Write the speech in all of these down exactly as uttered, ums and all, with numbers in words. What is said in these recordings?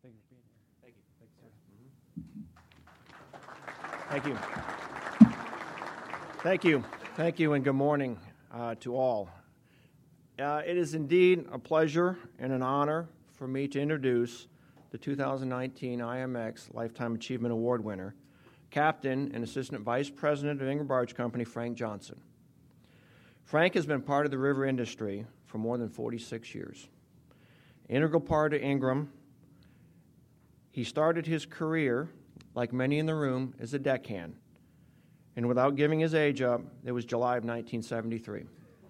Thank you for being here. Thank you. Thank you, sir. Thank you. Thank you. Thank you, and good morning uh, to all. Uh, it is indeed a pleasure and an honor for me to introduce the two thousand nineteen I M X Lifetime Achievement Award winner, Captain and Assistant Vice President of Ingram Barge Company, Frank Johnson. Frank has been part of the river industry for more than forty-six years. Integral part of Ingram. He started his career, like many in the room, as a deckhand. And without giving his age up, it was July of nineteen seventy-three.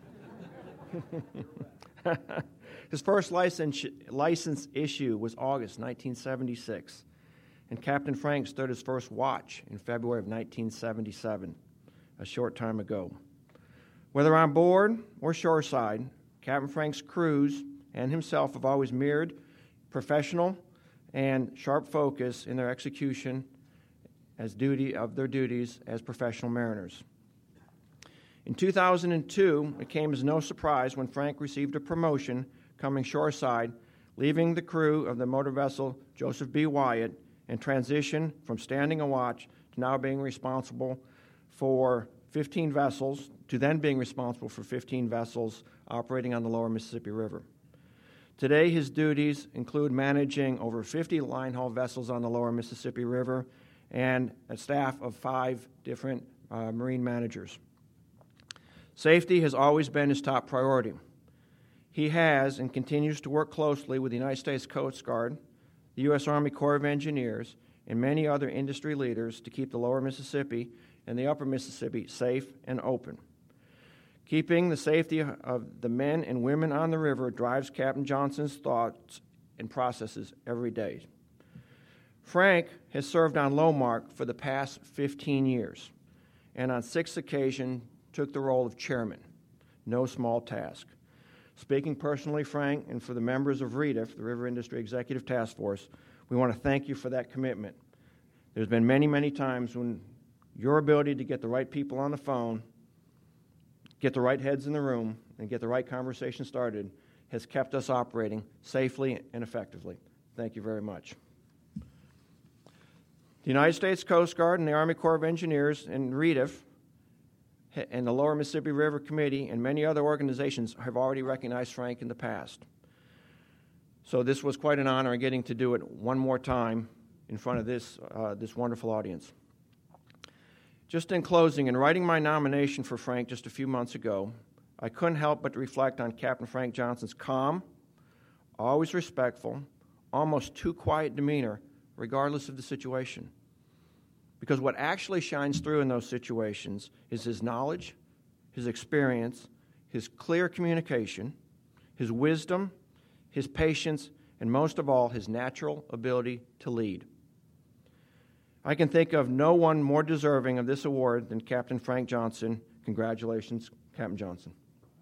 His first license, license issue was August nineteen seventy-six, and Captain Frank stood his first watch in February of nineteen seventy-seven, a short time ago. Whether on board or shoreside, Captain Frank's crews and himself have always mirrored professional and sharp focus in their execution as duty of their duties as professional mariners. In two thousand two, it came as no surprise when Frank received a promotion coming shoreside, leaving the crew of the motor vessel Joseph B. Wyatt, and transition from standing a watch to now being responsible for fifteen vessels, to then being responsible for fifteen vessels operating on the lower Mississippi River. Today, his duties include managing over fifty line haul vessels on the lower Mississippi River and a staff of five different uh, marine managers. Safety has always been his top priority. He has and continues to work closely with the United States Coast Guard, the U S Army Corps of Engineers, and many other industry leaders to keep the lower Mississippi and the upper Mississippi safe and open. Keeping the safety of the men and women on the river drives Captain Johnson's thoughts and processes every day. Frank has served on Lowmark for the past fifteen years, and on six occasions took the role of chairman. No small task. Speaking personally, Frank, and for the members of R E D I F, the River Industry Executive Task Force, we want to thank you for that commitment. There's been many, many times when your ability to get the right people on the phone, get the right heads in the room, and get the right conversation started has kept us operating safely and effectively. Thank you very much. The United States Coast Guard and the Army Corps of Engineers and R E D I F and the Lower Mississippi River Committee and many other organizations have already recognized Frank in the past. So this was quite an honor getting to do it one more time in front of this, uh, this wonderful audience. Just in closing, in writing my nomination for Frank just a few months ago, I couldn't help but reflect on Captain Frank Johnson's calm, always respectful, almost too quiet demeanor, regardless of the situation. Because what actually shines through in those situations is his knowledge, his experience, his clear communication, his wisdom, his patience, and most of all, his natural ability to lead. I can think of no one more deserving of this award than Captain Frank Johnson. Congratulations, Captain Johnson.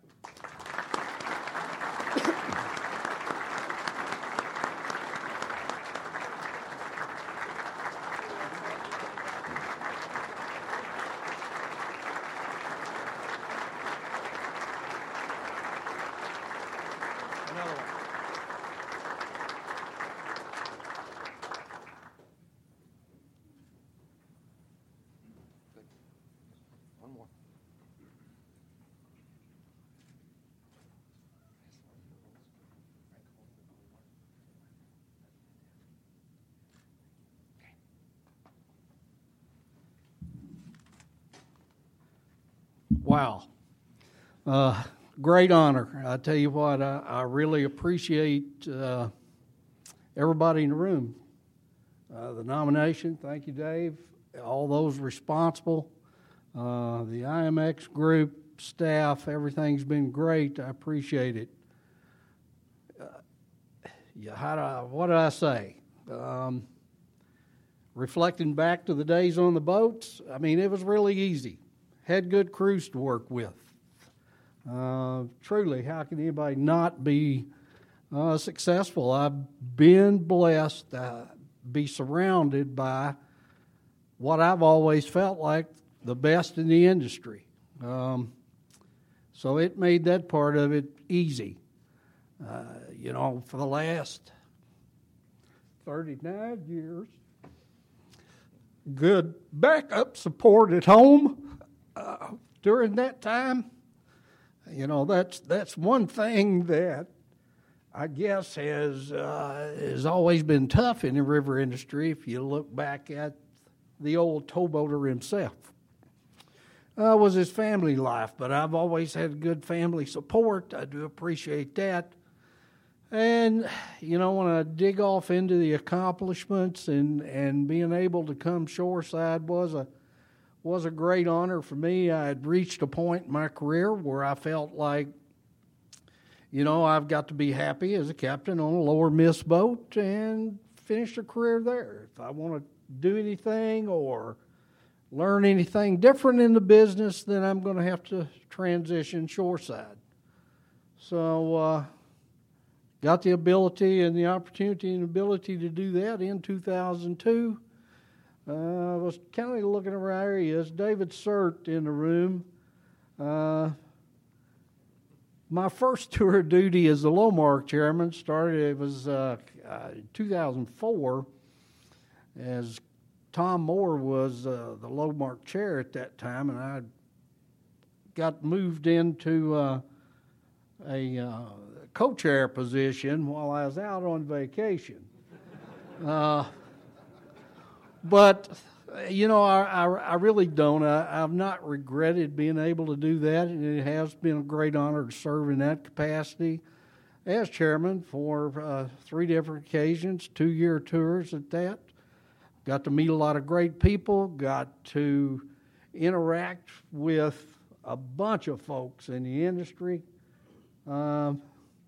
Wow. Uh, great honor. I tell you what, I, I really appreciate uh, everybody in the room. Uh, the nomination, thank you, Dave. All those responsible, uh, the I M X group, staff, everything's been great. I appreciate it. Uh, yeah, how do I, what did I say? Um, reflecting back to the days on the boats, I mean, it was really easy. Had good crews to work with. Uh, truly, how can anybody not be uh, successful? I've been blessed to be surrounded by what I've always felt like the best in the industry. Um, so it made that part of it easy. Uh, you know, for the last thirty-nine years. Good backup support at home uh, during that time. You know, that's that's one thing that I guess has uh, has always been tough in the river industry. If you look back at the old towboater himself, uh, was his family life. But I've always had good family support. I do appreciate that. And you know, when I dig off into the accomplishments and, and being able to come shoreside was a was a great honor for me. I had reached a point in my career where I felt like, you know, I've got to be happy as a captain on a lower miss boat and finish a career there. If I want to do anything or learn anything different in the business, then I'm going to have to transition shoreside. So, uh, got the ability and the opportunity and ability to do that in two thousand two. Uh, I was kind of looking around areas. David Surt in the room. Uh, my first tour of duty as the Lowmark chairman started, it was uh, uh, two thousand four, as Tom Moore was uh, the Lowmark chair at that time, and I got moved into uh, a uh, co-chair position while I was out on vacation. Uh, but, you know, I, I, I really don't. I, I've not regretted being able to do that, and it has been a great honor to serve in that capacity as chairman for uh, three different occasions, two-year tours at that. Got to meet a lot of great people, got to interact with a bunch of folks in the industry. Um,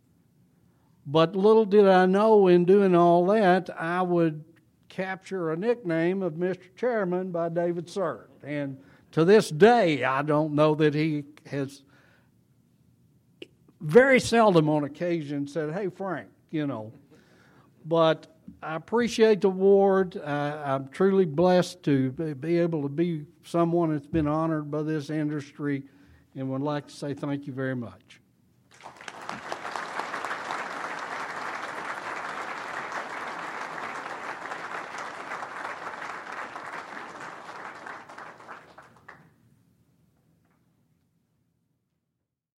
But little did I know in doing all that, I would capture a nickname of Mister Chairman by David Surt. And to this day, I don't know that he has very seldom on occasion said, "Hey, Frank," you know. But I appreciate the award. I, I'm truly blessed to be able to be someone that's been honored by this industry, and would like to say thank you very much.